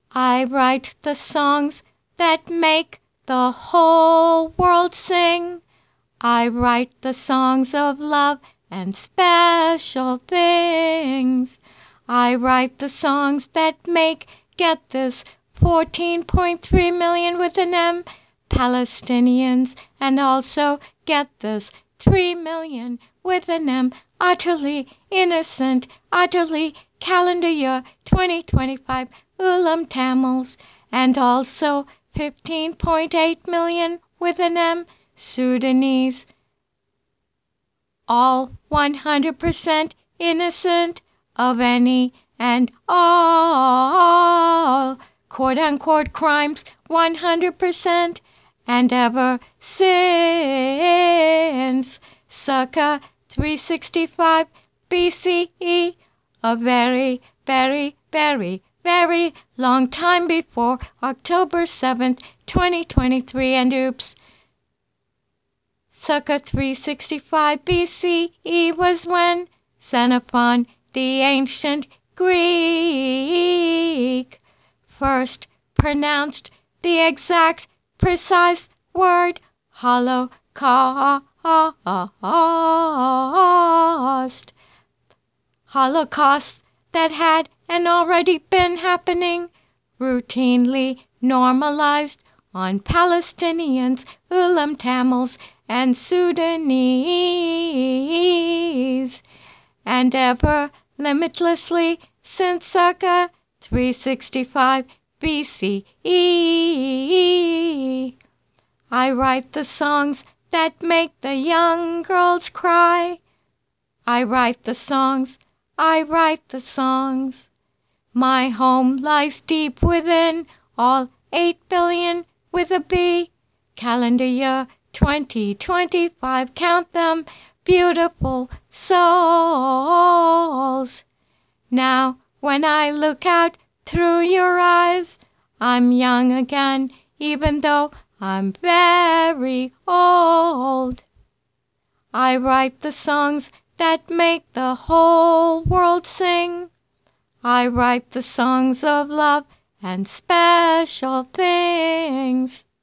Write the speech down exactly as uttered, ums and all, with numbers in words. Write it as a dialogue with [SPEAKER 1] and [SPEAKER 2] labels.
[SPEAKER 1] I write the songs that make the whole world sing. I write the songs of love and special things. I write the songs that make, get this, fourteen point three million with an M, Palestinians, and also, get this, three million with an M, utterly innocent, utterly calendar year twenty twenty-five Ulam Tamils, and also fifteen point eight million with an M, Sudanese, all one hundred percent innocent of any and all quote-unquote crimes, one hundred percent, and ever since circa three sixty-five B C E, a very, very, very, very long time before October seventh, twenty twenty-three, and oops, circa three sixty-five B C E was when Xenophon, the ancient Greek, first pronounced the exact, precise word Holocaust. Holocaust that had and already been happening, routinely normalized on Palestinians, Ulam Tamils, and Sudanese, and ever limitlessly since circa three sixty-five B C E. I write the songs that make the young girls cry. I write the songs, I write the songs. My home lies deep within all eight billion with a B, calendar year twenty twenty-five, count them, beautiful souls. Now, when I look out through your eyes, I'm young again, even though I'm very old. I write the songs that make the whole world sing. I write the songs of love and special things.